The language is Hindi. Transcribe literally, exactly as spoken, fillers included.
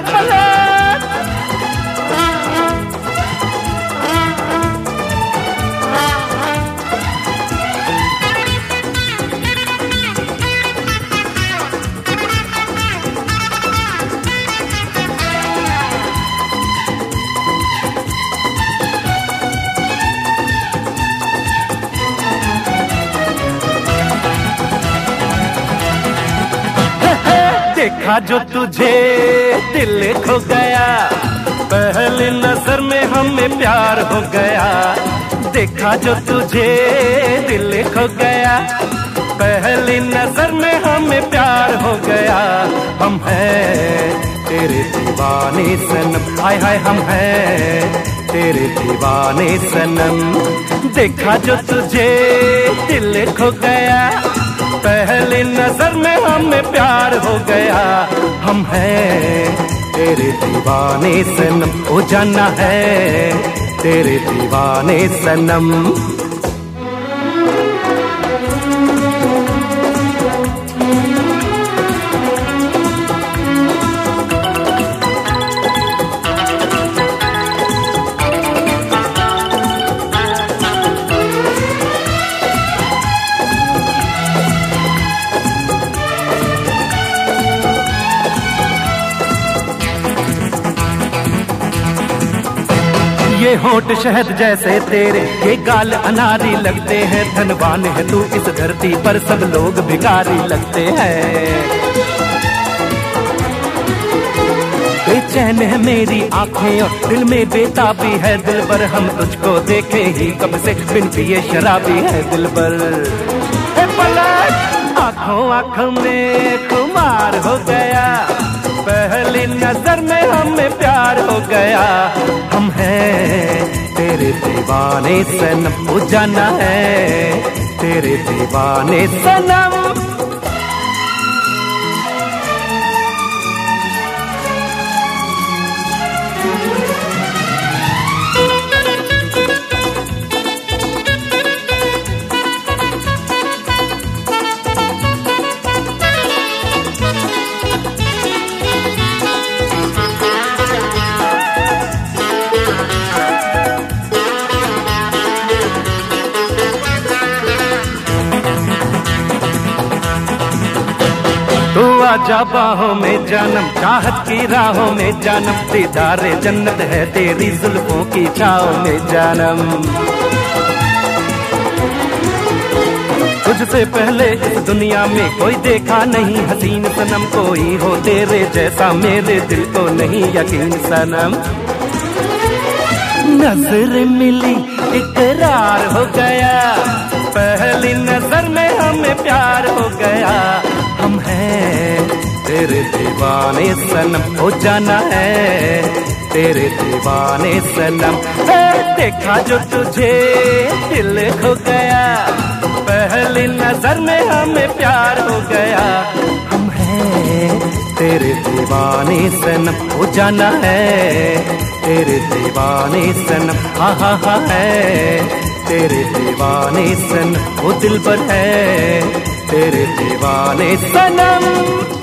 देखा जो तुझे दिल खो गया, पहली नजर में हमें प्यार हो गया। देखा जो तुझे दिल खो गया, पहली नजर में हमें प्यार हो गया। हम हैं तेरे दीवाने सनम, हाय हाय हम हैं तेरे दीवाने सनम। देखा जो तुझे दिल खो गया, पहली नजर में हमें प्यार हो गया। हम हैं तेरे दीवाने सनम, ओ जाना है तेरे दीवाने सनम। ये होठ शहद जैसे तेरे, ये गाल अनारी लगते हैं। धनवान है तू इस धरती पर, सब लोग भिखारी लगते हैं। बेचैन है मेरी आंखें और दिल में बेताबी है दिल पर। हम तुझको देखे ही कब से, बिन पिए शराबी है दिल पर। आंखों आंखों में खुमार हो गया, पहली नजर में हमें प्यार हो गया। हम हैं तेरे दीवाने सनम, ओ जाना है तेरे दीवाने सनम। तू आजा बाहों में जानम, चाहत की राहों में जानम। दीदारे जन्नत है तेरी जुल्फों की छाओं में जानम। तुझसे पहले इस दुनिया में कोई देखा नहीं हसीन सनम। कोई हो तेरे जैसा मेरे दिल को नहीं यकीन सनम। नजर मिली इकरार हो गया, पहली नजर में हमें प्यार हो गया। हम हैं तेरे दीवाने सनम, हो जाना है तेरे दीवाने सनम। देखा जो तुझे दिल खो गया, पहली नजर में हमें प्यार हो गया। हम हैं तेरे दीवाने सनम, हो जाना है तेरे दीवाने सनम। हा हा हा है तेरे दीवाने सनम, वो दिल पर है तेरे दीवाने सनम।